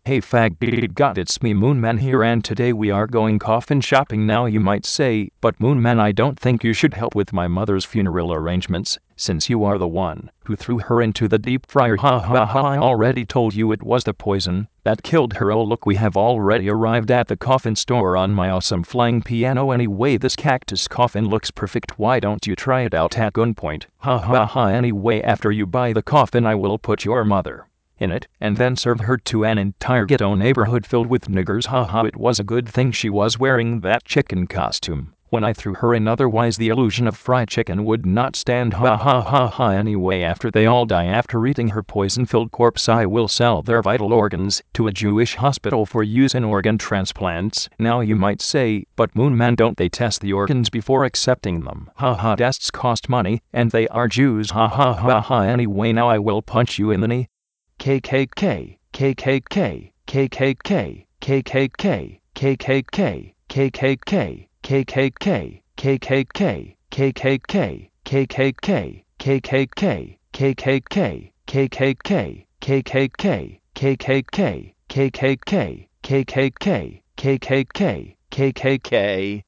Hey fag god, it's me Moonman here, and today we are going coffin shopping. Now you might say, but Moonman, I don't think you should help with my mother's funeral arrangements, since you are the one who threw her into the deep fryer. Ha ha ha, I already told you it was the poison that killed her. Oh look, we have already arrived at the coffin store on my awesome flying piano. Anyway, this cactus coffin looks perfect. Why don't you try it out at gunpoint? Ha ha ha. Anyway, after you buy the coffin, I will put your mother in it, and then serve her to an entire ghetto neighborhood filled with niggers. Haha, it was a good thing she was wearing that chicken costume when I threw her in, otherwise the illusion of fried chicken would not stand. Ha ha ha ha. Anyway, after they all die after eating her poison-filled corpse, I will sell their vital organs to a Jewish hospital for use in organ transplants. Now you might say, but Moonman, don't they test the organs before accepting them? Haha, tests cost money, and they are Jews. Ha ha ha ha. Anyway, now I will punch you in the knee. KKK, KKK, KKK, KKK, KKK, KKK, KKK, KKK, KKK, KKK, KKK, KKK, KKK, KKK, KKK, KKK, KKK, KKK, KKK.